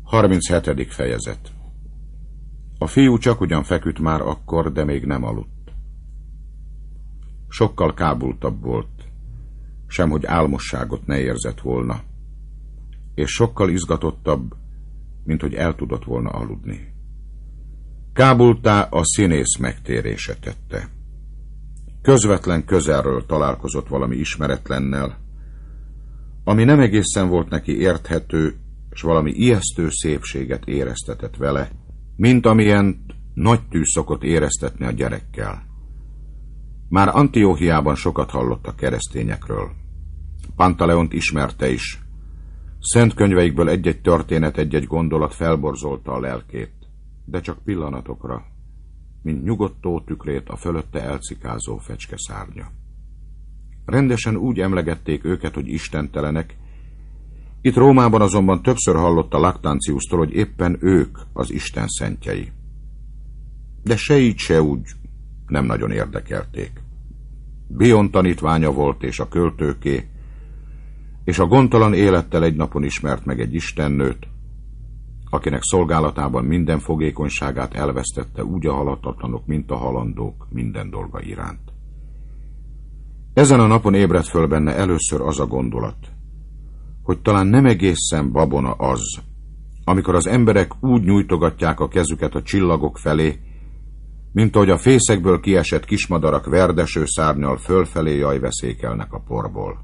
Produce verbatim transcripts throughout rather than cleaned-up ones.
harminchetedik fejezet. A fiú csak ugyan feküdt már akkor, de még nem aludt. Sokkal kábultabb volt, semhogy álmosságot ne érzett volna, és sokkal izgatottabb, mint hogy el tudott volna aludni. Kábultá a színész megtérése tette. Közvetlen közelről találkozott valami ismeretlennel, ami nem egészen volt neki érthető, s valami ijesztő szépséget éreztetett vele, mint amilyen nagy tűz szokott éreztetni a gyerekkel. Már Antióchiában sokat hallott a keresztényekről. Pantaleont ismerte is. Szent könyveikből egy-egy történet, egy-egy gondolat felborzolta a lelkét, de csak pillanatokra, mint nyugodt tó tükrét a fölötte elcikázó fecskeszárnya. Rendesen úgy emlegették őket, hogy istentelenek. Itt Rómában azonban többször hallotta Lactantiustól, hogy éppen ők az Isten szentjei. De se így, se úgy nem nagyon érdekelték. Bion tanítványa volt, és a költőké, és a gondtalan élettel egy napon ismert meg egy istennőt, akinek szolgálatában minden fogékonyságát elvesztette úgy a halhatatlanok, mint a halandók minden dolga iránt. Ezen a napon ébredt föl benne először az a gondolat, hogy talán nem egészen babona az, amikor az emberek úgy nyújtogatják a kezüket a csillagok felé, mint ahogy a fészekből kiesett kismadarak verdeső szárnnyal fölfelé jajveszékelnek a porból.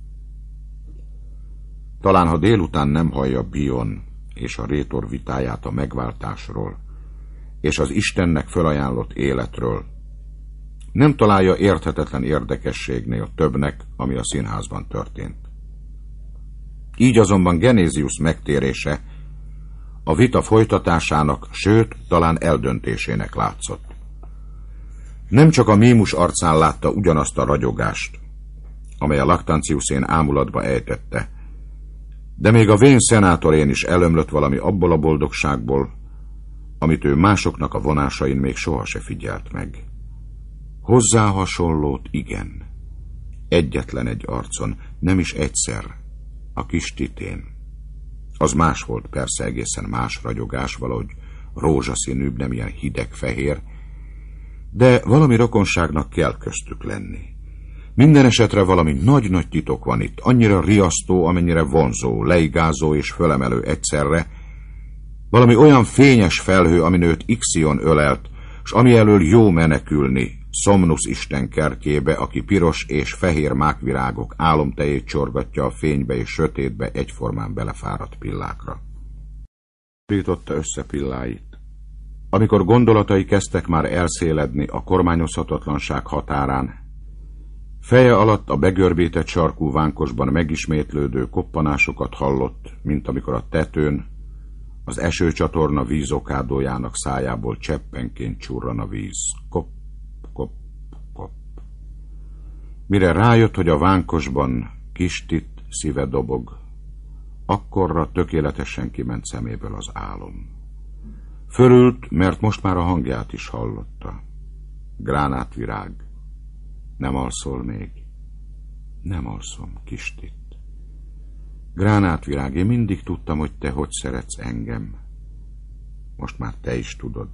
Talán, ha délután nem hallja Bion és a rétor vitáját a megváltásról, és az Istennek fölajánlott életről, nem találja érthetetlen érdekességnél többnek, ami a színházban történt. Így azonban Genézius megtérése a vita folytatásának, sőt, talán eldöntésének látszott. Nem csak a mímus arcán látta ugyanazt a ragyogást, amely a Lactantiusén ámulatba ejtette, de még a vén szenátorén is elömlött valami abból a boldogságból, amit ő másoknak a vonásain még soha se figyelt meg. Hozzá hasonlót igen, egyetlen egy arcon, nem is egyszer, a kis Titén. Az más volt, persze egészen más ragyogás, valahogy rózsaszínűbb, nem ilyen hideg-fehér, de valami rokonságnak kell köztük lenni. Minden esetre valami nagy-nagy titok van itt, annyira riasztó, amennyire vonzó, leigázó és fölemelő egyszerre, valami olyan fényes felhő, amin őt Ixion ölelt, s ami elől jó menekülni, Somnus isten kertjébe, aki piros és fehér mákvirágok álomtejét csorgatja a fénybe és sötétbe egyformán belefáradt pillákra.Rította össze pilláit. Amikor gondolatai kezdtek már elszéledni a kormányozhatatlanság határán, feje alatt a begörbített sarkú vánkosban megismétlődő koppanásokat hallott, mint amikor a tetőn az esőcsatorna vízokádójának szájából cseppenként csurran a víz. Kop, kop, kop. Mire rájött, hogy a vánkosban kis Tit szíve dobog, akkorra tökéletesen kiment szeméből az álom. Fölült, mert most már a hangját is hallotta. Gránátvirág. Nem alszol még? Nem alszom, kis Tit. Gránátvirág, én mindig tudtam, hogy te hogy szeretsz engem. Most már te is tudod.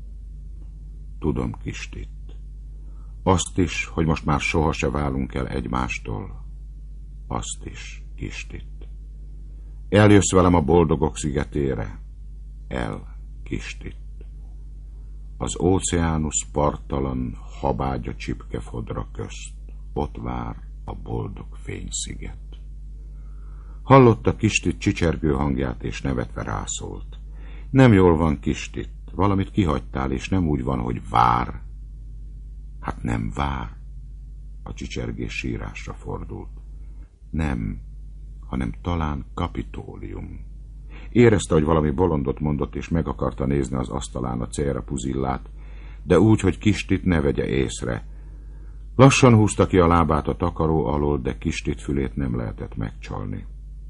Tudom, kis Tit. Azt is, hogy most már soha se válunk el egymástól. Azt is, kis Tit. Eljössz velem a boldogok szigetére. El, kis Tit. Az óceánusz parttalan habágya csipkefodra közt. Ott vár a boldog fénysziget. Hallotta kis Tit csicsergő hangját, és nevetve rászólt. Nem jól van, kis Tit, valamit kihagytál, és nem úgy van, hogy vár. Hát nem vár. A csicsergés sírásra fordult. Nem, hanem talán Kapitólium. Érezte, hogy valami bolondot mondott, és meg akarta nézni az asztalán a célra puzillát, de úgy, hogy kis Tit ne vegye észre. Lassan húzta ki a lábát a takaró alól, de kis Tit fülét nem lehetett megcsalni.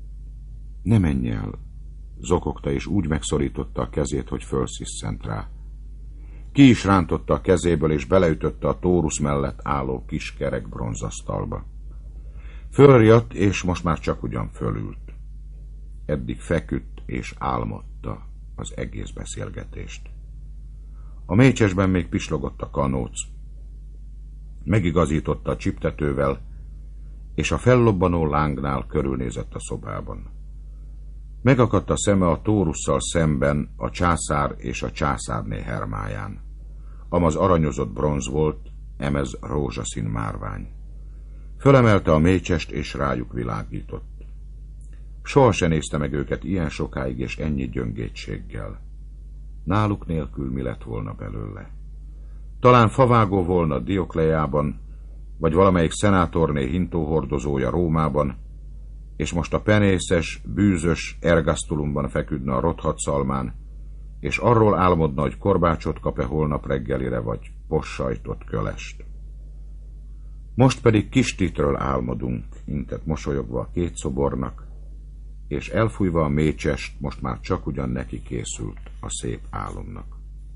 Ne menj el, zokogta, és úgy megszorította a kezét, hogy fölsziszent rá. Ki is rántotta a kezéből, és beleütötte a tórusz mellett álló kis kerek bronzasztalba. Fölriadt, és most már csak ugyan fölült. Eddig feküdt, és álmodta az egész beszélgetést. A mécsesben még pislogott a kanóc. Megigazította a csiptetővel, és a fellobbanó lángnál körülnézett a szobában. Megakadt a szeme a tórusszal szemben a császár és a császárné hermáján. Amaz aranyozott bronz volt, emez rózsaszín márvány. Fölemelte a mécsest, és rájuk világított. Soha se nézte meg őket ilyen sokáig és ennyi gyöngétséggel. Náluk nélkül mi lett volna belőle? Talán favágó volna Dioklejában, vagy valamelyik szenátorné hintóhordozója Rómában, és most a penészes, bűzös Ergasztulumban feküdne a rothadt szalmán, és arról álmodna, hogy korbácsot kap-e holnap reggelire, vagy possajtot, kölest. Most pedig kis Titről álmodunk, intett mosolyogva a két szobornak, és elfújva a mécsest, most már csak ugyan neki készült a szép álomnak.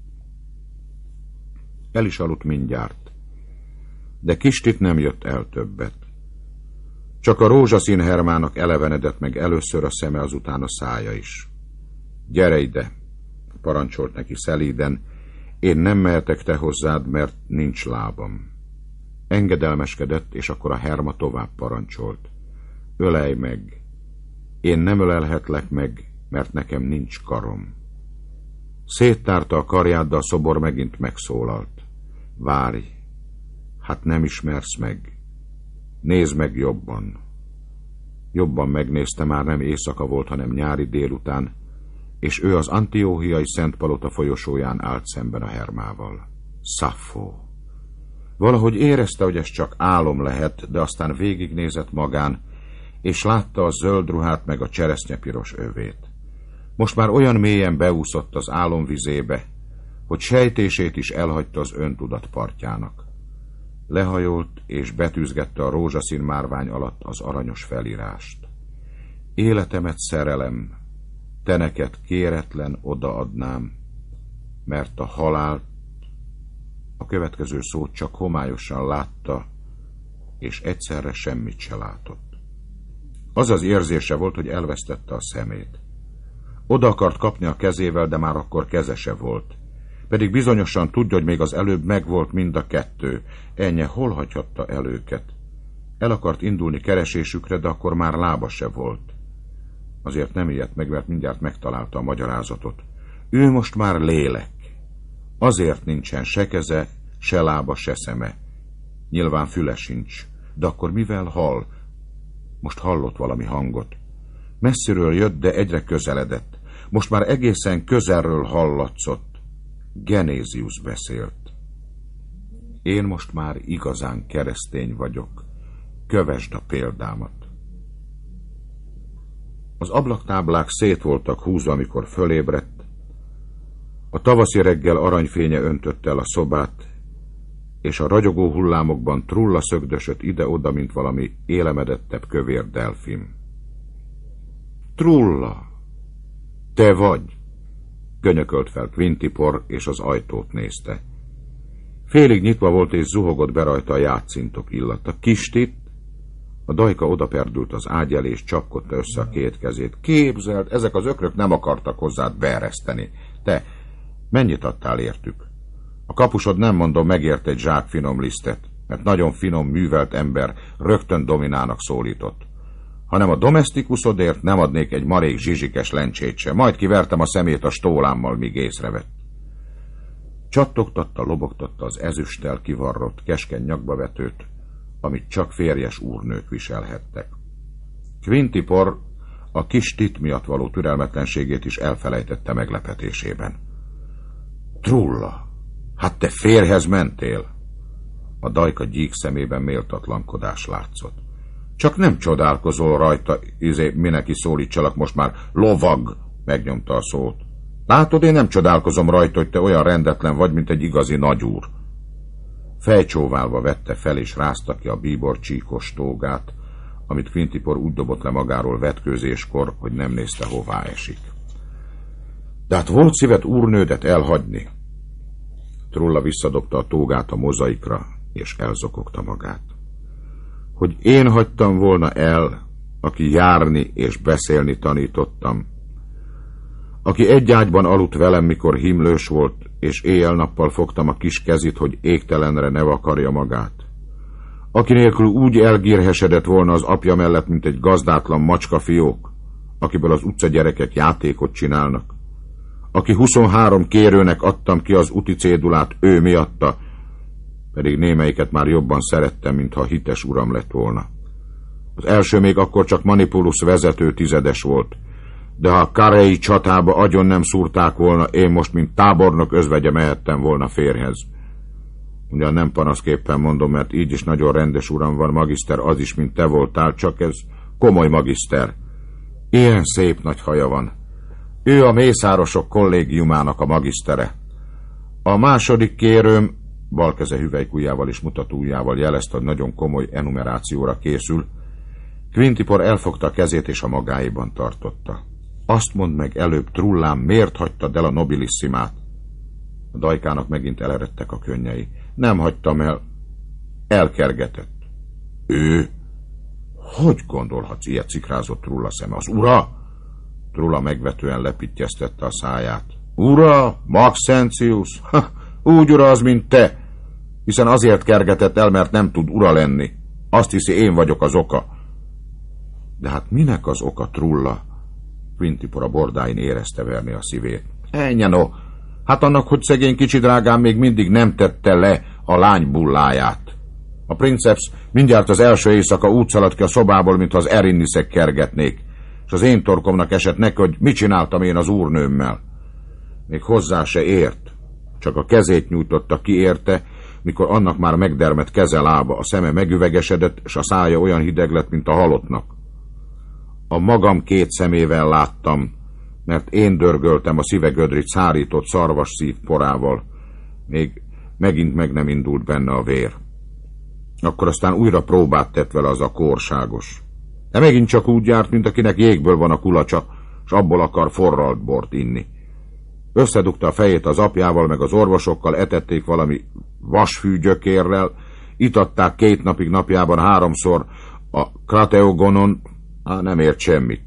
El is aludt mindjárt, de kis Tit nem jött el többet. Csak a rózsaszín Hermának elevenedett meg először a szeme, azután a szája is. Gyere ide, parancsolt neki szelíden, én nem mehetek te hozzád, mert nincs lábam. Engedelmeskedett, és akkor a Herma tovább parancsolt. Ölelj meg, én nem ölelhetlek meg, mert nekem nincs karom. Széttárta a karját, de a szobor megint megszólalt. Várj, hát nem ismersz meg. Nézd meg jobban. Jobban megnézte, már nem éjszaka volt, hanem nyári délután, és ő az Antióhiai Szentpalota folyosóján állt szemben a Hermával. Szaffó. Valahogy érezte, hogy ez csak álom lehet, de aztán végignézett magán, és látta a zöld ruhát meg a cseresznyepiros övét. Most már olyan mélyen beúszott az álomvizébe, hogy sejtését is elhagyta az öntudat partjának. Lehajolt, és betűzgette a rózsaszín márvány alatt az aranyos felírást. Életemet szerelem, te neked kéretlen odaadnám, mert a halált, a következő szót csak homályosan látta, és egyszerre semmit se látott. Az az érzése volt, hogy elvesztette a szemét. Oda akart kapni a kezével, de már akkor keze se volt. Pedig bizonyosan tudja, hogy még az előbb megvolt mind a kettő. Ennyi, hol hagyhatta el őket? El akart indulni keresésükre, de akkor már lába se volt. Azért nem ijedt meg, mert mindjárt megtalálta a magyarázatot. Ő most már lélek. Azért nincsen se keze, se lába, se szeme. Nyilván füle sincs. De akkor mivel hall? Most hallott valami hangot. Messziről jött, de egyre közeledett. Most már egészen közelről hallatszott. Genézius beszélt. Én most már igazán keresztény vagyok. Kövesd a példámat. Az ablaktáblák szét voltak húzva, amikor fölébredt. A tavaszi reggel aranyfénye öntötte el a szobát, és a ragyogó hullámokban Trulla szögdösött ide-oda, mint valami élemedettebb kövér delfin. Trulla! Te vagy! Könyökölt fel Quintipor, és az ajtót nézte. Félig nyitva volt, és zuhogott be rajta a játszintok illata. Kis Tit, a dajka odaperdült az ágy elé, és csapkodta össze a két kezét. Képzeld, ezek az ökrök nem akartak hozzád beereszteni. Te, mennyit adtál értük? A kapusod, nem mondom, megért egy zsák finom lisztet, mert nagyon finom, művelt ember rögtön Dominának szólított. Hanem a domesztikuszodért nem adnék egy marék zsizsikes lencsét se, majd kivertem a szemét a stólámmal, míg észrevett. Csattogtatta, lobogtatta az ezüsttel kivarrott, keskeny nyakbavetőt, amit csak férjes úrnők viselhettek. Quintipor a kis Tit miatt való türelmetlenségét is elfelejtette meglepetésében. Trulla, hát te férjhez mentél? A dajka gyík szemében méltatlankodás látszott. Csak nem csodálkozol rajta, izé, mineki szólítsalak most már, lovag, megnyomta a szót. Látod, én nem csodálkozom rajta, hogy te olyan rendetlen vagy, mint egy igazi nagyúr. Fejcsóválva vette fel, és rázta ki a bíbor csíkos tógát, amit Quintipor úgy dobott le magáról vetkőzéskor, hogy nem nézte, hová esik. De hát volt szívet úrnődet elhagyni. Trulla visszadobta a tógát a mozaikra, és elzokogta magát. Hogy én hagytam volna el, aki járni és beszélni tanítottam. aki egy ágyban aludt velem, mikor himlős volt, és éjjel-nappal fogtam a kis kezit, hogy égtelenre ne vakarja magát. Aki nélkül úgy elgírhesedett volna az apja mellett, mint egy gazdátlan macskafiók, akiből az utcagyerekek játékot csinálnak. Aki huszonhárom kérőnek adtam ki az úti cédulát ő miatta, pedig némelyiket már jobban szerettem, mintha hites uram lett volna. Az első még akkor csak Manipulus vezető tizedes volt, de ha a Karei csatába agyon nem szúrták volna, én most, mint tábornok özvegye mehettem volna férjhez. Ugyan nem panaszképpen mondom, mert így is nagyon rendes uram van, magiszter az is, mint te voltál, csak ez komoly magiszter. Ilyen szép nagy haja van. Ő a mészárosok kollégiumának a magisztere. A második kérőm, balkeze hüvelykujjával és mutatóujjával jelezte, hogy nagyon komoly enumerációra készül. Quintipor elfogta a kezét és a magáiban tartotta. Azt mondd meg előbb, Trullám, miért hagytad el a nobilissimát? A Dajkának megint eleredtek a könnyei. Nem hagytam el. Elkergetett. Ő? Hogy gondolhatsz, ilyet szikrázott Trulla szeme? Az ura? Trulla megvetően lepittyeztette a száját. Ura? Maxentius? Ha, úgy ura az, mint te. Hiszen azért kergetett el, mert nem tud ura lenni. Azt hiszi, én vagyok az oka. De hát minek az oka, Trulla? Quintipor a bordáin érezte verni a szívét. Ennyi no, hát annak, hogy szegény kicsi drágám még mindig nem tette le a lány bulláját. A princeps mindjárt az első éjszaka úgy szaladt ki a szobából, mintha az erinniszek kergetnék, és az én torkomnak esett neki, hogy mit csináltam én az úrnőmmel. Még hozzá se ért, csak a kezét nyújtotta ki érte, mikor annak már megdermedt keze lába, a szeme megüvegesedett, és a szája olyan hideg lett, mint a halottnak. A magam két szemével láttam, mert én dörgöltem a szívegödrit szárított szarvas szív porával. Még megint meg nem indult benne a vér. Akkor aztán újra próbát tett vele az a korságos. De megint csak úgy járt, mint akinek jégből van a kulacsa, s abból akar forralt bort inni. Összedugta a fejét az apjával, meg az orvosokkal, etették valami vasfűgyökérrel, itatták két napig napjában háromszor a Krateogonon, á, nem ért semmit.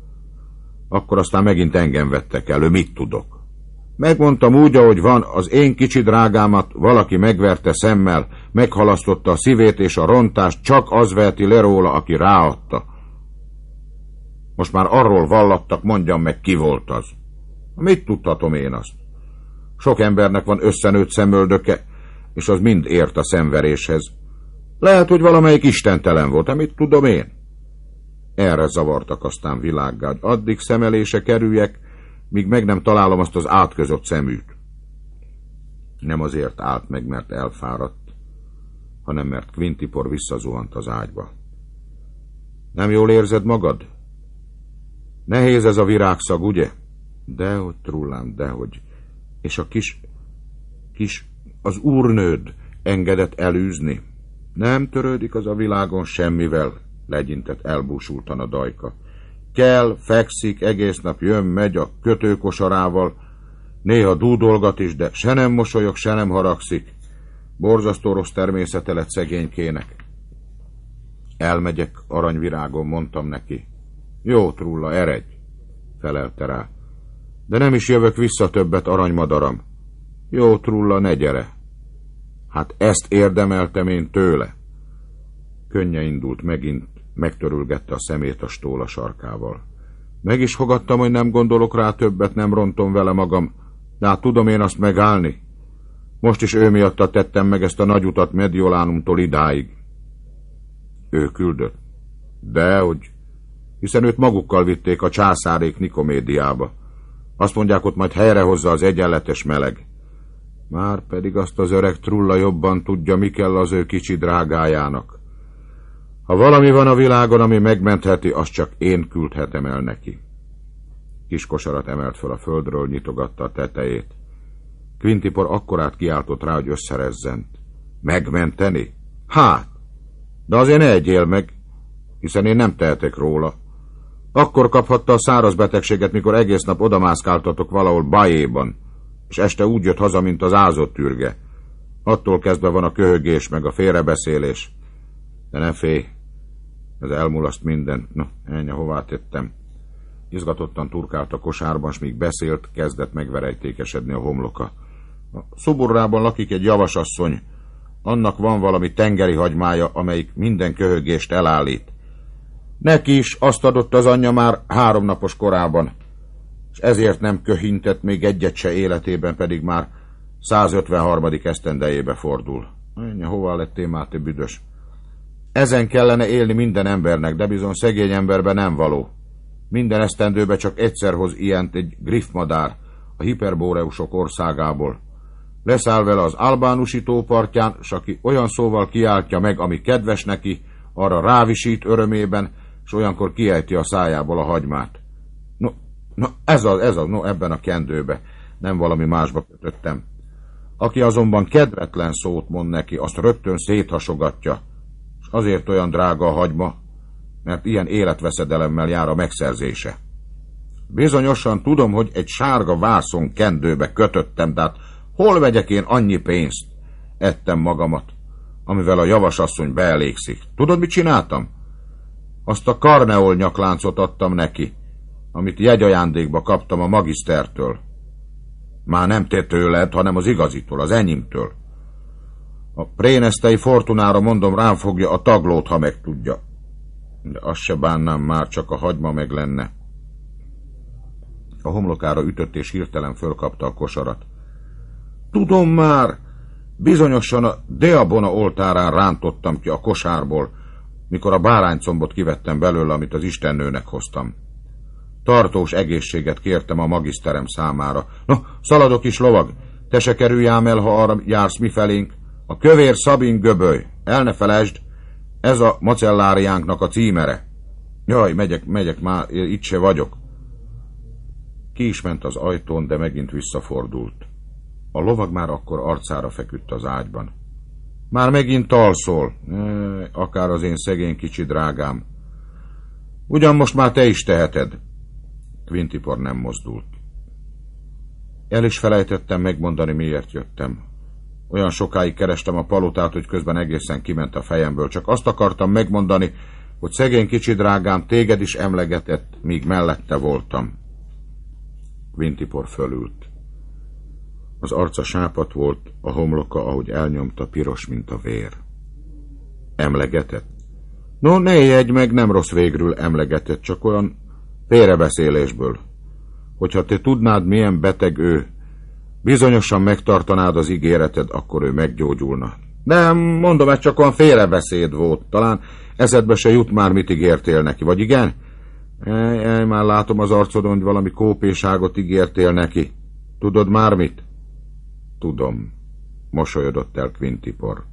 Akkor aztán megint engem vettek elő, mit tudok. Megmondtam úgy, ahogy van, az én kicsi drágámat valaki megverte szemmel, meghalasztotta a szívét, és a rontást csak az veheti le róla, aki ráadta. Most már arról vallattak, mondjam meg, ki volt az. Mit tudhatom én azt? Sok embernek van összenőtt szemöldöke, és az mind ért a szenveréshez. Lehet, hogy valamelyik istentelen volt, amit tudom én. Erre zavartak aztán világgá, addig szemelése kerüljek, míg meg nem találom azt az átközott szeműt. Nem azért állt meg, mert elfáradt, hanem mert Quintipor visszazuhant az ágyba. Nem jól érzed magad? Nehéz ez a virágszag, ugye? Dehogy, Trullám, dehogy. És a kis, kis, az úrnőd engedett elűzni. Nem törődik az a világon semmivel, legyintett elbúsultan a Dajka. Kell, fekszik, egész nap jön, megy a kötőkosarával, néha dúdolgat is, de se nem mosolyog, se nem haragszik. Borzasztó rossz természete lett szegénykének. Elmegyek, aranyvirágon, mondtam neki. Jó, Trulla, eredj, felelte rá. De nem is jövök vissza többet, aranymadaram. Jó, Trulla, ne gyere. Hát ezt érdemeltem én tőle. Könnye indult megint, megtörülgette a szemét a stóla sarkával. Meg is fogadtam, hogy nem gondolok rá többet, nem rontom vele magam, de hát tudom én azt megállni. Most is ő miatta tettem meg ezt a nagy utat Mediolánumtól idáig. Ő küldött. Dehogy, hiszen őt magukkal vitték a császárék Nikomédiába. Azt mondják, ott majd helyrehozza az egyenletes meleg. Már pedig azt az öreg Trulla jobban tudja, mi kell az ő kicsi drágájának. Ha valami van a világon, ami megmentheti, azt csak én küldhetem el neki. Kis kosarat emelt fel a földről, nyitogatta a tetejét. Quintipor akkorát kiáltott rá, hogy összerezzent. Megmenteni? Hát, de azért ne egyél meg, hiszen én nem tehetek róla. Akkor kaphatta a száraz betegséget, mikor egész nap odamászkáltatok valahol Bajéban, és este úgy jött haza, mint az ázott ürge. Attól kezdve van a köhögés, meg a félrebeszélés. De ne félj, ez elmulaszt minden. No, ennyi, hová tettem. Izgatottan turkált a kosárban, s míg beszélt, kezdett megverejtékesedni a homloka. A szuburrában lakik egy javasasszony. Annak van valami tengeri hagymája, amelyik minden köhögést elállít. Neki is azt adott az anyja már háromnapos korában, és ezért nem köhintett még egyet se életében, pedig már százötvenharmadik esztendejébe fordul. Anya, hova lettél már, te büdös? Ezen kellene élni minden embernek, de bizony szegény emberbe nem való. Minden esztendőbe csak egyszer hoz ilyent egy griffmadár a hiperbóreusok országából. Leszáll vele az albánusi tópartján, s aki olyan szóval kiáltja meg, ami kedves neki, arra rávisít örömében, s olyankor kiejti a szájából a hagymát. No, no ez az, ez az, no ebben a kendőbe, nem valami másba kötöttem. Aki azonban kedvetlen szót mond neki, azt rögtön széthasogatja, és azért olyan drága a hagyma, mert ilyen életveszedelemmel jár a megszerzése. Bizonyosan tudom, hogy egy sárga vászon kendőbe kötöttem, tehát hol vegyek én annyi pénzt? Ettem magamat, amivel a javasasszony beelégszik. Tudod, mit csináltam? Azt a karneol nyakláncot adtam neki, amit jegyajándékba kaptam a magisztertől. Már nem te tőled, hanem az igazitól, az enyémtől. A prénesztei Fortunára mondom, rám fogja a taglót, ha megtudja. De azt se bánnám már, csak a hagyma meg lenne. A homlokára ütött és hirtelen fölkapta a kosarat. Tudom már, bizonyosan a Deabona oltárán rántottam ki a kosárból, mikor a báránycombot kivettem belőle, amit az istennőnek hoztam. Tartós egészséget kértem a magiszterem számára. No, szaladok is, lovag, te se kerüljám el, ha arra jársz mifelénk. A kövér Szabin göböly, el ne felejtsd, ez a macelláriánknak a címere. Jaj, megyek, megyek már, itt se vagyok. Ki is ment az ajtón, de megint visszafordult. A lovag már akkor arcára feküdt az ágyban. Már megint alszol, e, akár az én szegény kicsi drágám. Ugyan most már te is teheted. Quintipor nem mozdult. El is felejtettem megmondani, miért jöttem. Olyan sokáig kerestem a palotát, hogy közben egészen kiment a fejemből. Csak azt akartam megmondani, hogy szegény kicsi drágám téged is emlegetett, míg mellette voltam. Quintipor fölült. Az arca sápadt volt, a homloka, ahogy elnyomta, piros, mint a vér. Emlegetett? No, ne jegy meg, nem rossz végről emlegetett, csak olyan félrebeszélésből. Hogyha te tudnád, milyen beteg ő, bizonyosan megtartanád az ígéreted, akkor ő meggyógyulna. Nem, mondom, ez csak olyan félrebeszéd volt. Talán eszedbe se jut már, mit ígértél neki, vagy igen? Ej, ej, már látom az arcodon, hogy valami kópéságot ígértél neki. Tudod már mit? Tudom, mosolyodott el Quintipor.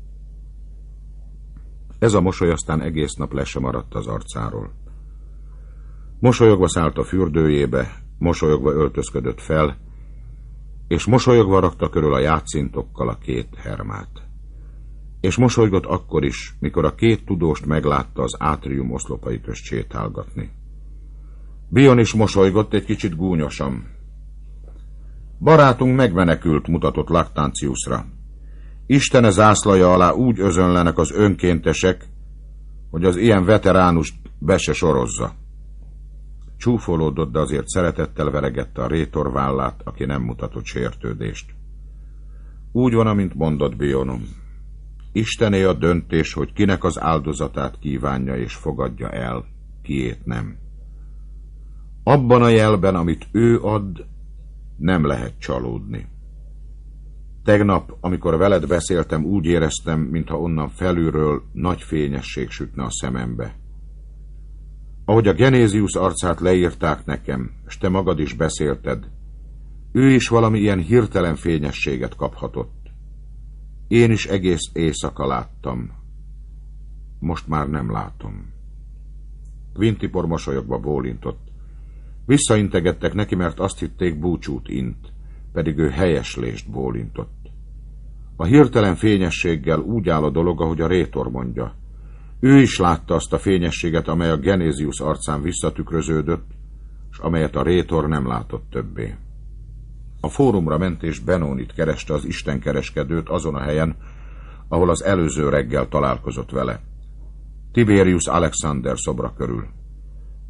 Ez a mosoly aztán egész nap le sem maradt az arcáról. Mosolyogva szállt a fürdőjébe, mosolyogva öltözködött fel, és mosolyogva rakta körül a játszintokkal a két hermát. És mosolygott akkor is, mikor a két tudóst meglátta az átrium oszlopai közt sétálgatni. Bion is mosolygott egy kicsit gúnyosan. Barátunk megmenekült, mutatott Lactantiusra. Istene zászlaja alá úgy özönlenek az önkéntesek, hogy az ilyen veteránust be se sorozza. Csúfolódott, de azért szeretettel veregette a rétor vállát, aki nem mutatott sértődést. Úgy van, amint mondott Bionom. Istené a döntés, hogy kinek az áldozatát kívánja és fogadja el, kiét nem. Abban a jelben, amit ő ad, nem lehet csalódni. Tegnap, amikor veled beszéltem, úgy éreztem, mintha onnan felülről nagy fényesség sütne a szemembe. Ahogy a Genézius arcát leírták nekem, és te magad is beszélted, ő is valami ilyen hirtelen fényességet kaphatott. Én is egész éjszaka láttam. Most már nem látom. Quintipor mosolyogva bólintott. Visszaintegettek neki, mert azt hitték, búcsút int, pedig ő helyeslést bólintott. A hirtelen fényességgel úgy áll a dolog, ahogy a rétor mondja. Ő is látta azt a fényességet, amely a Genézius arcán visszatükröződött, és amelyet a rétor nem látott többé. A fórumra ment és Benónit kereste, az istenkereskedőt azon a helyen, ahol az előző reggel találkozott vele. Tiberius Alexander szobra körül.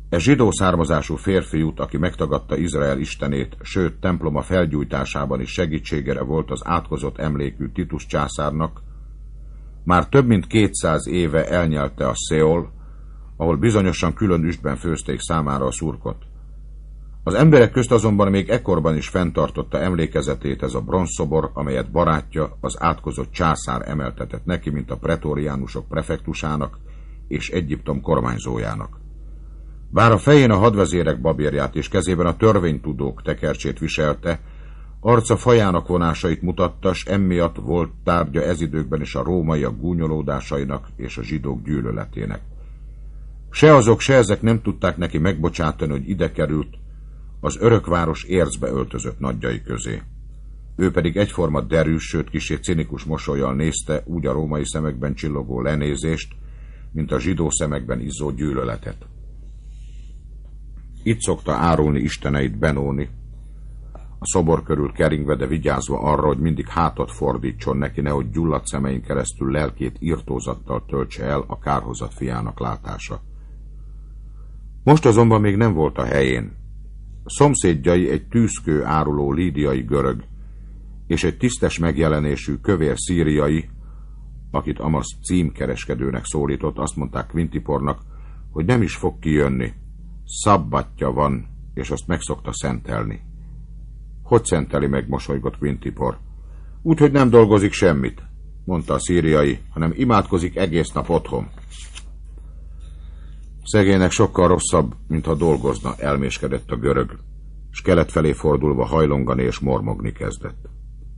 E zsidó származású férfiút, aki megtagadta Izrael istenét, sőt temploma felgyújtásában is segítségére volt az átkozott emlékű Titus császárnak, már több mint kétszáz éve elnyelte a Szeol, ahol bizonyosan külön üstben főzték számára a szurkot. Az emberek közt azonban még ekkorban is fenntartotta emlékezetét ez a bronzszobor, amelyet barátja, az átkozott császár emeltetett neki, mint a pretóriánusok prefektusának és Egyiptom kormányzójának. Bár a fején a hadvezérek babérját és kezében a törvénytudók tekercsét viselte, arca fajának vonásait mutatta, s emiatt volt tárgya ez időkben is a rómaiak gúnyolódásainak és a zsidók gyűlöletének. Se azok, se ezek nem tudták neki megbocsátani, hogy ide került, az örökváros érzbe öltözött nagyjai közé. Ő pedig egyforma derűs, sőt kissé cinikus mosollyal nézte úgy a római szemekben csillogó lenézést, mint a zsidó szemekben izzó gyűlöletet. Itt szokta árulni isteneit Benóni, a szobor körül keringve, de vigyázva arra, hogy mindig hátat fordítson neki, nehogy gyulladt szemein keresztül lelkét irtózattal töltse el a kárhozat fiának látása. Most azonban még nem volt a helyén. A szomszédjai egy tűzkő áruló lídiai görög, és egy tisztes megjelenésű kövér szíriai, akit Amasz címkereskedőnek szólított, azt mondták Quintipornak, hogy nem is fog kijönni. Szabbatja van, és azt meg szokta szentelni. Hogy szenteli meg, mosolygott Quintipor? Úgyhogy nem dolgozik semmit, mondta a szíriai, hanem imádkozik egész nap otthon. Szegénynek sokkal rosszabb, mintha dolgozna, elméskedett a görög, s kelet felé fordulva hajlongani és mormogni kezdett.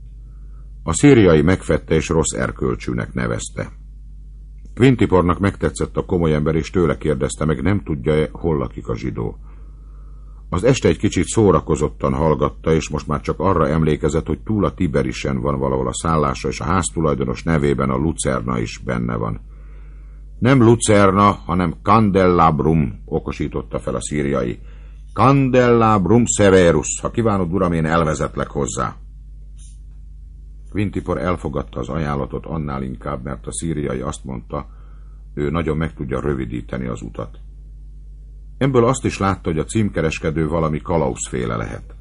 A szíriai megfette és rossz erkölcsűnek nevezte. Quintipornak megtetszett a komoly ember, és tőle kérdezte meg, nem tudja-e, hol lakik a zsidó. Az este egy kicsit szórakozottan hallgatta, és most már csak arra emlékezett, hogy túl a Tiberisen van valahol a szállása, és a háztulajdonos nevében a Lucerna is benne van. Nem Lucerna, hanem Candelabrum, okosította fel a szíriai. Candelabrum Severus, ha kívánod, uram, én elvezetlek hozzá. Quintipor elfogadta az ajánlatot annál inkább, mert a szíriai azt mondta, ő nagyon meg tudja rövidíteni az utat. Ebből azt is látta, hogy a címkereskedő valami kalauzféle lehet.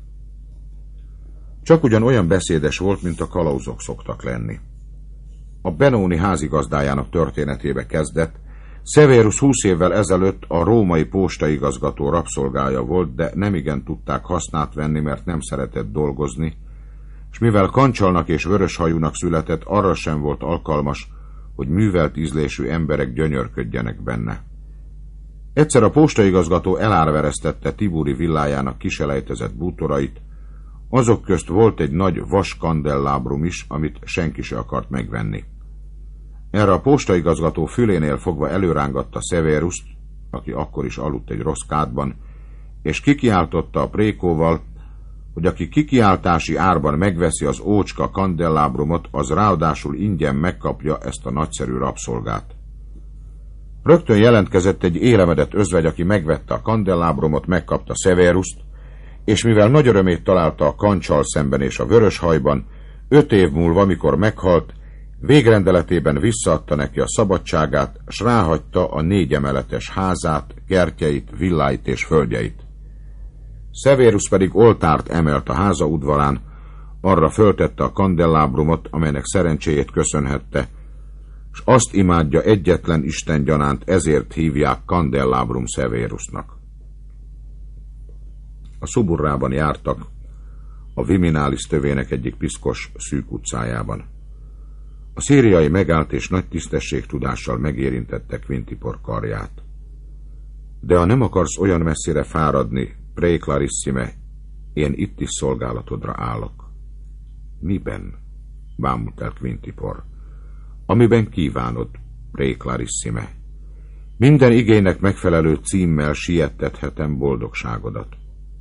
Csak ugyan olyan beszédes volt, mint a kalauzok szoktak lenni. A Benóni házigazdájának történetébe kezdett. Severus húsz évvel ezelőtt a római postaigazgató rabszolgája volt, de nemigen tudták hasznát venni, mert nem szeretett dolgozni, és mivel kancsalnak és vöröshajúnak született, arra sem volt alkalmas, hogy művelt ízlésű emberek gyönyörködjenek benne. Egyszer a postaigazgató elárveresztette Tiburi villájának kiselejtezett bútorait, azok közt volt egy nagy vaskandellábrum is, amit senki se akart megvenni. Erre a postaigazgató fülénél fogva előrángatta Severust, aki akkor is aludt egy rossz kádban, és kikiáltotta a prékóval, hogy aki kikiáltási árban megveszi az ócska kandellábrumot, az ráadásul ingyen megkapja ezt a nagyszerű rabszolgát. Rögtön jelentkezett egy élemedett özvegy, aki megvette a kandellábrumot, megkapta Severust, és mivel nagy örömét találta a kancsal szemben és a vöröshajban, öt év múlva, mikor meghalt, végrendeletében visszaadta neki a szabadságát, s ráhagyta a négy emeletes házát, kertjeit, villáit és földjeit. Severus pedig oltárt emelt a háza udvarán, arra föltette a kandellábrumot, amelynek szerencséjét köszönhette, s azt imádja egyetlen Isten gyanánt, ezért hívják Candelabrum Severusnak. A szuburrában jártak, a Viminalis tövének egyik piszkos szűk utcájában. A szíriai megállt és nagy tisztességtudással megérintette Quintipor karját. De ha nem akarsz olyan messzire fáradni, Pre Clarissime, én itt is szolgálatodra állok. Miben? Bámult el Quintipor. Amiben kívánod, Pre Clarissime. Minden igénynek megfelelő címmel siettethetem boldogságodat.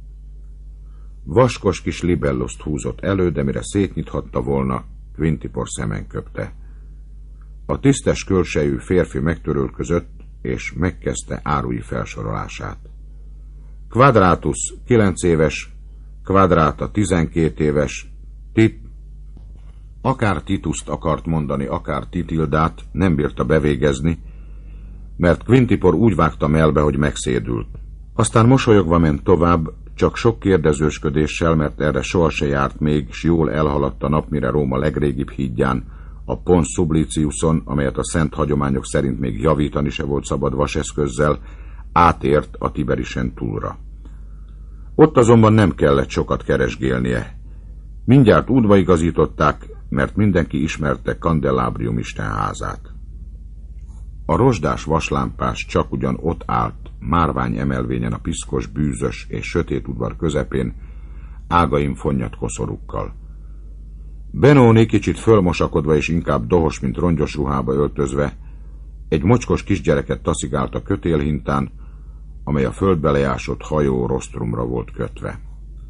Vaskos kis libelloszt húzott elő, de mire szétnyithatta volna, Quintipor szemen köpte. A tisztes külsejű férfi megtörölközött, és megkezdte árui felsorolását. Quadratus kilenc éves, Quadrata tizenkét éves, Tit... Akár Tituszt akart mondani, akár Titildát, nem bírta bevégezni, mert Quintipor úgy vágta melbe, hogy megszédült. Aztán mosolyogva ment tovább, csak sok kérdezősködéssel, mert erre soha se járt még, s jól elhaladt a nap, mire Róma legrégibb hídján, a Pons Subliciuson, amelyet a szent hagyományok szerint még javítani se volt szabad vaseszközzel, átért a Tiberisen túlra. Ott azonban nem kellett sokat keresgélnie. Mindjárt útba igazították, mert mindenki ismerte Candelábrium istenházát. A rozsdás vaslámpás csak ugyan ott állt, márvány emelvényen a piszkos, bűzös és sötét udvar közepén, ágaim fonnyat koszorúkkal. Benóni kicsit fölmosakodva és inkább dohos, mint rongyos ruhába öltözve, egy mocskos kisgyereket taszigált a kötélhintán, amely a földbe leásott hajó rosztrumra volt kötve.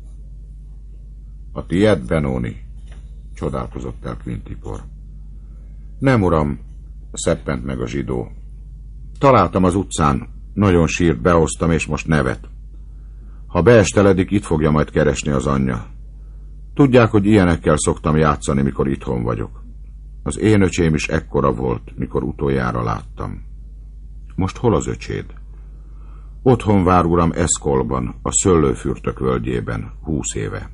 A tied, Benóni? Csodálkozott el Quintipor. Nem, uram, szeppent meg a zsidó. Találtam az utcán, nagyon sírt, behoztam, és most nevet. Ha beesteledik, itt fogja majd keresni az anyja. Tudják, hogy ilyenekkel szoktam játszani, mikor itthon vagyok. Az én öcsém is ekkora volt, mikor utoljára láttam. Most hol az öcséd? Otthon vár, uram, Eszkolban, a szőlőfürtök völgyében, húsz éve.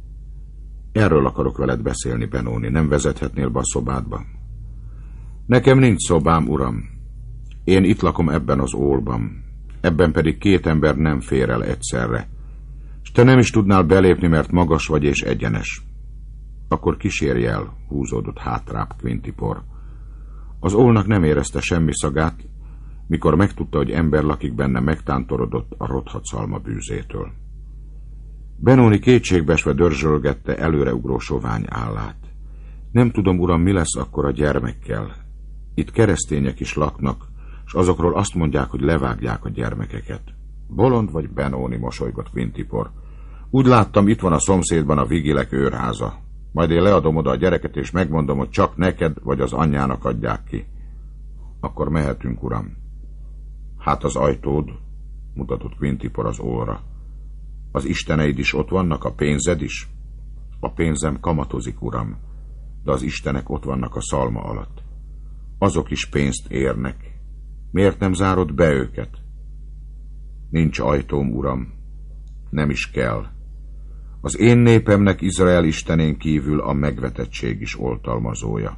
Erről akarok veled beszélni, Benóni, nem vezethetnél be a szobádba? Nekem nincs szobám, uram. Én itt lakom ebben az ólban, ebben pedig két ember nem fér el egyszerre, s te nem is tudnál belépni, mert magas vagy és egyenes. Akkor kísérj el, húzódott hátrább Quintipor. Az ólnak nem érezte semmi szagát, mikor megtudta, hogy ember lakik benne, megtántorodott a rothadt szalma bűzétől. Benóni kétségbeesve dörzsölgette előreugró sovány állát. Nem tudom, uram, mi lesz akkor a gyermekkel. Itt keresztények is laknak, s azokról azt mondják, hogy levágják a gyermekeket. Bolond vagy, Benóni, mosolygott Quintipor. Úgy láttam, itt van a szomszédban a Vigilek őrháza. Majd én leadom oda a gyereket, és megmondom, hogy csak neked vagy az anyjának adják ki. Akkor mehetünk, uram. Hát az ajtód, mutatott Quintipor az ólra. Az isteneid is ott vannak, a pénzed is? A pénzem kamatozik, uram, de az istenek ott vannak a szalma alatt. Azok is pénzt érnek. Miért nem zárod be őket? Nincs ajtóm, uram. Nem is kell. Az én népemnek Izrael istenén kívül a megvetettség is oltalmazója.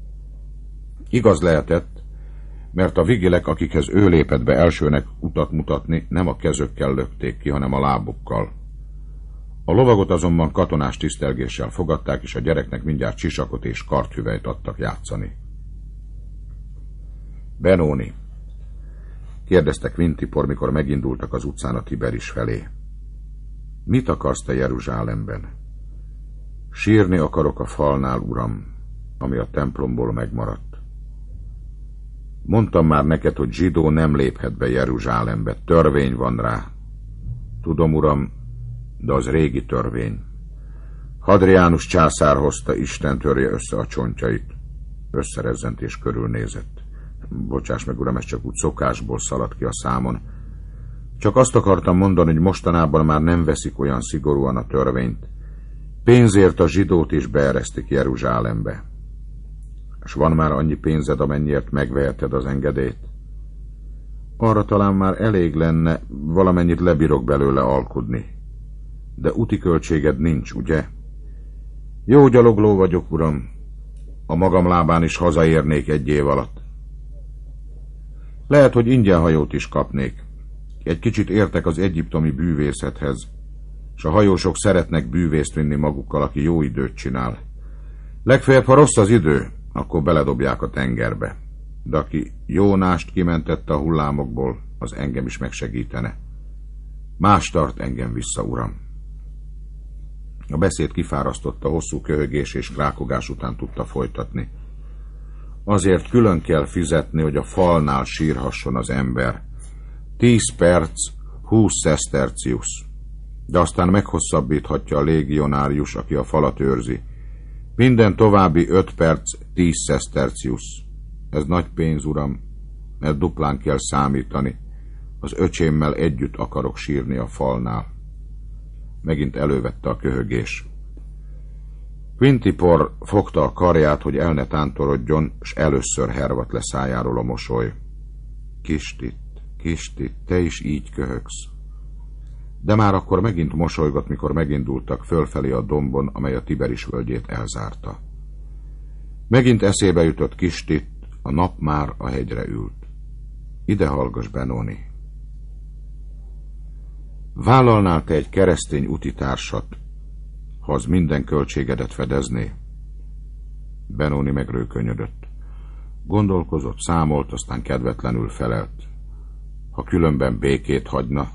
Igaz lehetett, mert a vigilek, akikhez ő lépett be elsőnek utat mutatni, nem a kezökkel lökték ki, hanem a lábukkal. A lovagot azonban katonás tisztelgéssel fogadták, és a gyereknek mindjárt sisakot és karthüvelyt adtak játszani. Benóni, kérdezte Quintipor, mikor megindultak az utcán a Tiberis felé. Mit akarsz te Jeruzsálemben? Sírni akarok a falnál, uram, ami a templomból megmaradt. Mondtam már neked, hogy zsidó nem léphet be Jeruzsálembe, törvény van rá. Tudom, uram, de az régi törvény. Hadriánus császár hozta, Isten törje össze a csontjait. Összerezzent és körülnézett. Bocsáss meg, uram, ez csak úgy szokásból szaladt ki a számon. Csak azt akartam mondani, hogy mostanában már nem veszik olyan szigorúan a törvényt. Pénzért a zsidót is beeresztik Jeruzsálembe. És van már annyi pénzed, amennyiért megveheted az engedélyt? Arra talán már elég lenne, valamennyit lebírok belőle alkudni. De úti költséged nincs, ugye? Jó gyalogló vagyok, uram. A magam lábán is hazaérnék egy év alatt. Lehet, hogy ingyen hajót is kapnék. Egy kicsit értek az egyiptomi bűvészethez, és a hajósok szeretnek bűvészt vinni magukkal, aki jó időt csinál. Legfeljebb, ha rossz az idő, akkor beledobják a tengerbe. De aki Jónást kimentette a hullámokból, az engem is megsegítene. Más tart engem vissza, uram. A beszéd kifárasztotta, hosszú köhögés és krákogás után tudta folytatni. Azért külön kell fizetni, hogy a falnál sírhasson az ember. Tíz perc, húsz szesztercius. De aztán meghosszabbíthatja a légionárius, aki a falat őrzi. Minden további öt perc, tíz szesztercius. Ez nagy pénz, uram, mert duplán kell számítani. Az öcsémmel együtt akarok sírni a falnál. Megint elővette a köhögés. Quintipor fogta a karját, hogy el ne tántorodjon, s először hervadt le szájáról a mosoly. Kistit, Kistit, te is így köhögsz. De már akkor megint mosolygott, mikor megindultak fölfelé a dombon, amely a Tiberis völgyét elzárta. Megint eszébe jutott Kistit, a nap már a hegyre ült. Ide hallgass, Benoni. Vállalnál te egy keresztény utitársat, ha az minden költségedet fedezné? Benoni megrőkönyödött. Gondolkozott, számolt, aztán kedvetlenül felelt. Ha különben békét hagyna.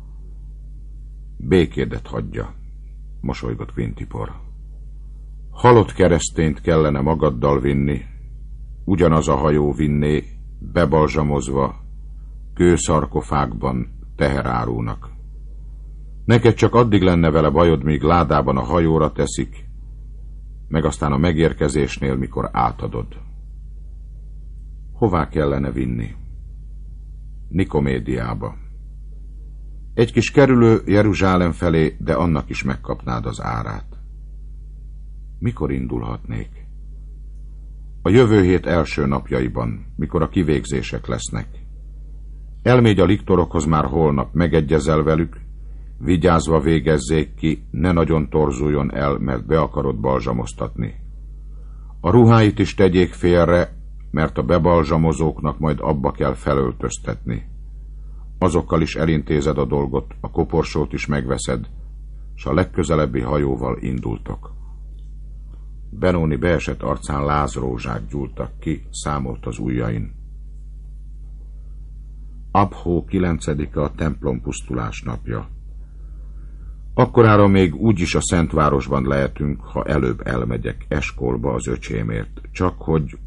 Békédet hagyja, mosolygott Quintipor. Halott keresztényt kellene magaddal vinni, ugyanaz a hajó vinné, bebalzsamozva, kőszarkofágban teherárúnak. Neked csak addig lenne vele bajod, míg ládában a hajóra teszik, meg aztán a megérkezésnél, mikor átadod. Hová kellene vinni? Nikomédiába. Egy kis kerülő Jeruzsálem felé, de annak is megkapnád az árát. Mikor indulhatnék? A jövő hét első napjaiban, mikor a kivégzések lesznek. Elmégy a liktorokhoz már holnap, megegyezel velük, vigyázva végezzék ki, ne nagyon torzuljon el, mert be akarod balzsamoztatni. A ruháit is tegyék félre, mert a bebalzsamozóknak majd abba kell felöltöztetni. Azokkal is elintézed a dolgot, a koporsót is megveszed, s a legközelebbi hajóval indultok. Benoni beesett arcán lázrózsák gyúltak ki, számolt az ujjain. Abhó kilencedike a templom pusztulás napja. Akkorára még úgyis a Szentvárosban lehetünk, ha előbb elmegyek Eskolba az öcsémért. Csak hogy...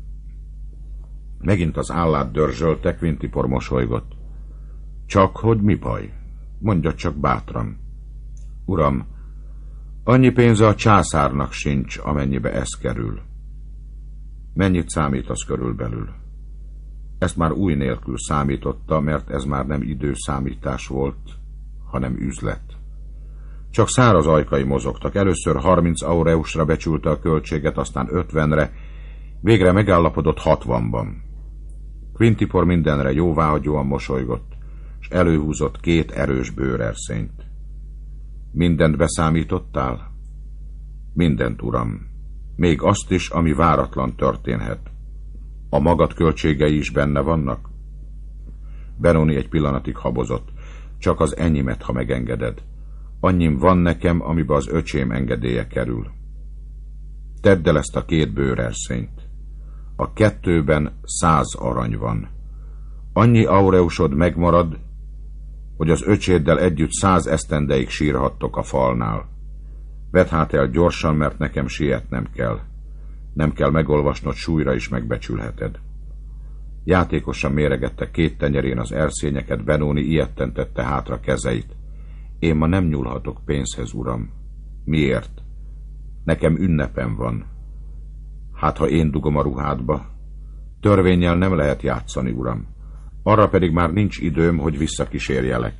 Megint az állát dörzsölte, Quintipor mosolygott. Csak hogy mi baj? Mondja csak bátran. Uram, annyi pénze a császárnak sincs, amennyibe ez kerül. Mennyit számít az körülbelül? Ezt már új nélkül számította, mert ez már nem időszámítás volt, hanem üzlet. Csak száraz ajkai mozogtak. Először harminc aureusra becsülte a költséget, aztán ötvenre, végre megállapodott hatvanban. Quintipor mindenre jóváhagyóan mosolygott, és előhúzott két erős bőrerszenyt. Mindent beszámítottál? Mindent, uram. Még azt is, ami váratlan történhet. A magad költségei is benne vannak? Benoni egy pillanatig habozott. Csak az enyémet, ha megengeded. Annyim van nekem, amiben az öcsém engedélye kerül. Tedd el ezt a két bőrerszenyt. A kettőben száz arany van. Annyi aureusod megmarad, hogy az öcséddel együtt száz esztendeig sírhattok a falnál. Vedd hát el gyorsan, mert nekem sietnem kell. Nem kell megolvasnod, súlyra is megbecsülheted. Játékosan méregette két tenyerén az erszényeket, Benoni ijedten tette hátra kezeit. Én ma nem nyúlhatok pénzhez, uram. Miért? Nekem ünnepem van. Hát, ha én dugom a ruhádba? Törvénnyel nem lehet játszani, uram. Arra pedig már nincs időm, hogy visszakísérjelek.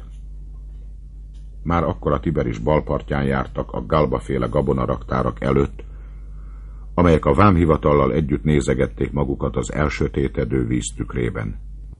Már akkor a Tiberis balpartján jártak a Galba-féle gabonaraktárak előtt, amelyek a vámhivatallal együtt nézegették magukat az elsötétedő víz tükrében.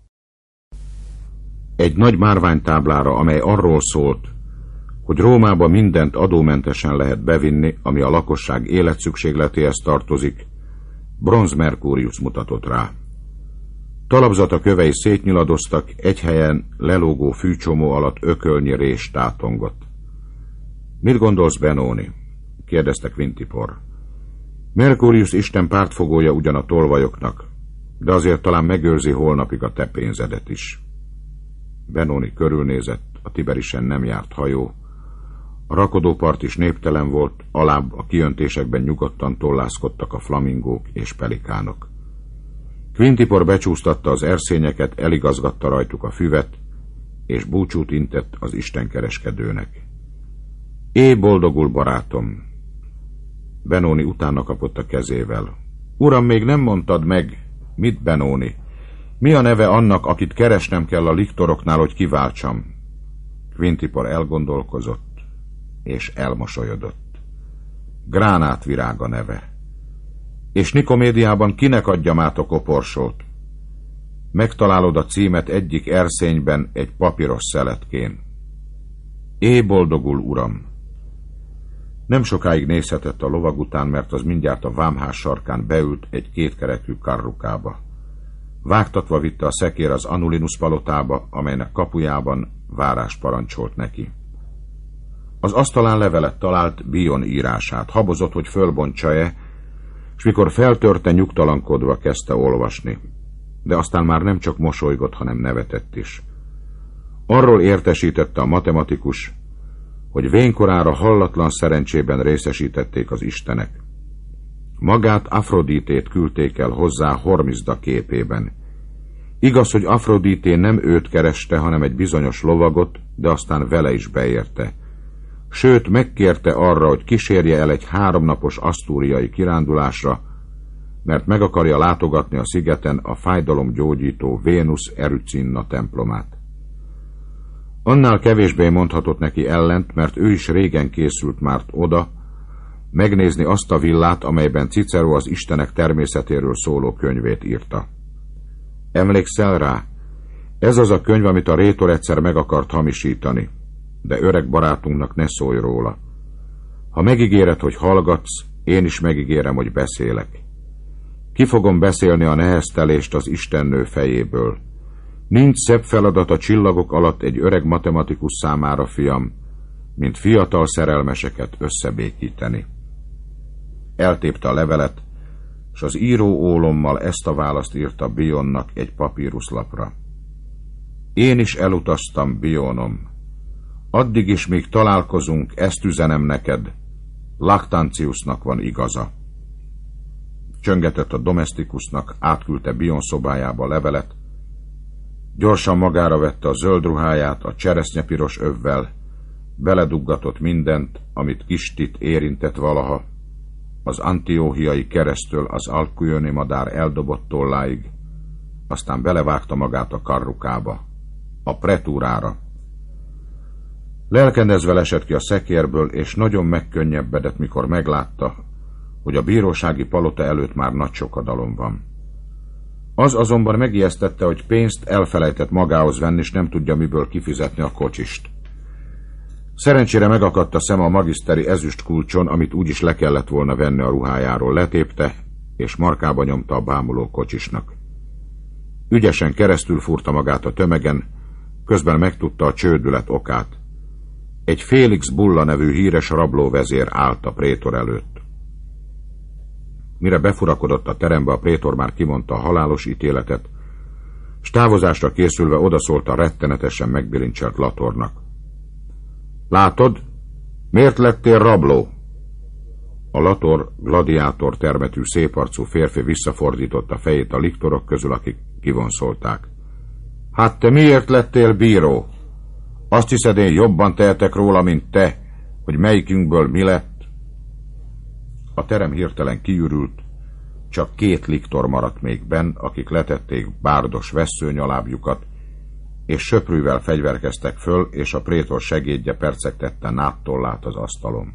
Egy nagy márványtáblára, amely arról szólt, hogy Rómába mindent adómentesen lehet bevinni, ami a lakosság életszükségletéhez tartozik, Bronz Merkurius mutatott rá. Talapzata kövei szétnyiladoztak, egy helyen lelógó fűcsomó alatt ökölnyi rés tátongott. Mit gondolsz, Benoni? kérdezte Quintipor. Merkurius isten pártfogója ugyan a tolvajoknak, de azért talán megőrzi holnapig a te pénzedet is. Benoni körülnézett, a Tiberisen nem járt hajó. A rakodópart is néptelen volt, alább a kiöntésekben nyugodtan tollászkodtak a flamingók és pelikánok. Quintipor becsúsztatta az erszényeket, eligazgatta rajtuk a füvet, és búcsút intett az istenkereskedőnek. É, boldogul, barátom! Benoni utána kapott a kezével. Uram, még nem mondtad meg, mit, Benoni? Mi a neve annak, akit keresnem kell a liktoroknál, hogy kiváltsam? Quintipor elgondolkozott, és elmosolyodott. Gránátvirág a neve. És Nikomédiában kinek adjam át a koporsót? Megtalálod a címet egyik erszényben egy papíros szeletkén. É boldogul, uram! Nem sokáig nézhetett a lovag után, mert az mindjárt a vámház sarkán beült egy kétkerekű karrukába. Vágtatva vitte a szekér az Anulinus palotába, amelynek kapujában várás parancsolt neki. Az asztalán levelet talált, Bion írását. Habozott, hogy fölbontsa-e, és mikor feltörte, nyugtalankodva kezdte olvasni. De aztán már nem csak mosolygott, hanem nevetett is. Arról értesítette a matematikus, hogy vénkorára hallatlan szerencsében részesítették az istenek. Magát, Afroditét küldték el hozzá Hormizda képében. Igaz, hogy Afrodité nem őt kereste, hanem egy bizonyos lovagot, de aztán vele is beérte. Sőt, megkérte arra, hogy kísérje el egy háromnapos asztúriai kirándulásra, mert meg akarja látogatni a szigeten a fájdalomgyógyító Vénusz Erycina templomát. Annál kevésbé mondhatott neki ellent, mert ő is régen készült már oda, megnézni azt a villát, amelyben Cicero az istenek természetéről szóló könyvét írta. Emlékszel rá? Ez az a könyv, amit a rétor egyszer meg akart hamisítani, de öreg barátunknak ne szólj róla. Ha megígéred, hogy hallgatsz, én is megígérem, hogy beszélek. Ki fogom beszélni a neheztelést az istennő fejéből. Nincs szebb feladat a csillagok alatt egy öreg matematikus számára, fiam, mint fiatal szerelmeseket összebékíteni. Eltépte a levelet, és az író ólommal ezt a választ írta Bionnak egy papíruszlapra. Én is elutaztam, Bionom. Addig is, míg találkozunk, ezt üzenem neked. Lactantiusnak van igaza. Csöngetett a domestikusnak, átküldte Bion szobájába a levelet, gyorsan magára vette a zöld ruháját a cseresznyepiros övvel, beleduggatott mindent, amit Kistit érintett valaha, az antióhiai keresztől az alkujoni madár eldobott tolláig, aztán belevágta magát a karrukába, a pretúrára. Lelkendezve lesett ki a szekérből, és nagyon megkönnyebbedett, mikor meglátta, hogy a bírósági palota előtt már nagy sokadalom van. Az azonban megijesztette, hogy pénzt elfelejtett magához venni, és nem tudja miből kifizetni a kocsist. Szerencsére megakadt a szem a magiszteri ezüst kulcson, amit úgyis le kellett volna venni a ruhájáról, letépte, és markába nyomta a bámuló kocsisnak. Ügyesen keresztül fúrta magát a tömegen, közben megtudta a csődület okát. Egy Félix Bulla nevű híres rablóvezér állt a prétor előtt. Mire befurakodott a terembe, a prétor már kimondta a halálos ítéletet, s távozásra készülve odaszólt a rettenetesen megbilincselt Latornak. Látod, miért lettél rabló? A Lator, gladiátor termetű széparcú férfi visszafordította fejét a liktorok közül, akik kivonszolták. Hát te miért lettél bíró? Azt hiszed, én jobban tehetek róla, mint te, hogy melyikünkből mi lett? A terem hirtelen kiürült, csak két liktor maradt még benn, akik letették bárdos vesszőnyalábjukat, és söprűvel fegyverkeztek föl, és a prétor segédje percegtette nádtollát az asztalon.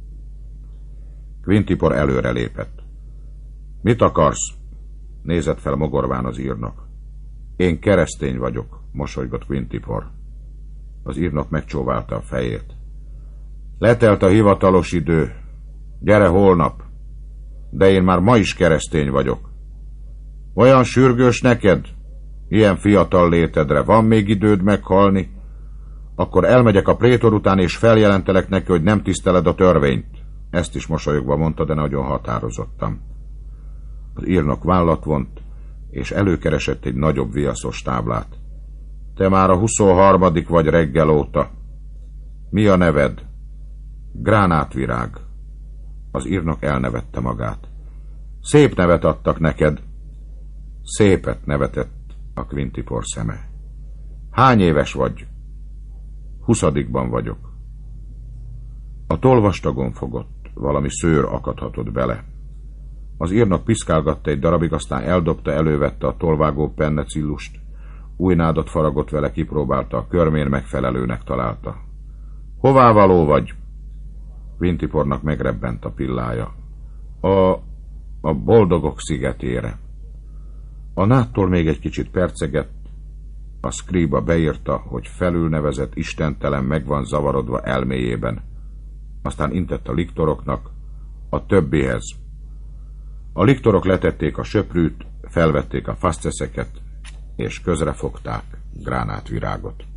Quintipor előre lépett. Mit akarsz? Nézett fel mogorván az írnok. Én keresztény vagyok, mosolygott Quintipor. Az írnok megcsóválta a fejét. Letelt a hivatalos idő. Gyere holnap. De én már ma is keresztény vagyok. Olyan sürgős neked? Ilyen fiatal létedre van még időd meghalni? Akkor elmegyek a prétor után, és feljelentelek neki, hogy nem tiszteled a törvényt. Ezt is mosolyogva mondta, de nagyon határozottan. Az írnok vállat vont, és előkeresett egy nagyobb viaszos táblát. Te már a huszonharmadik vagy reggel óta. Mi a neved? Gránátvirág. Az írnok elnevette magát. Szép nevet adtak neked. Szépet, nevetett a Quintipor szeme. Hány éves vagy? Huszadikban vagyok. A toll vastagon fogott, valami szőr akadhatott bele. Az írnok piszkálgatta egy darabig, aztán eldobta, elővette a tollvágó pennecillust, új nádat faragott vele, kipróbálta, a körmén megfelelőnek találta. Hová való vagy? Quintipornak megrebbent a pillája. A, a boldogok szigetére. A nádtól még egy kicsit percegett, A szkríba beírta, hogy felülnevezett istentelen meg van zavarodva elméjében. Aztán intett a liktoroknak, a többihez. A liktorok letették a söprűt, felvették a faszceszeket, és közrefogták Gránátvirágot.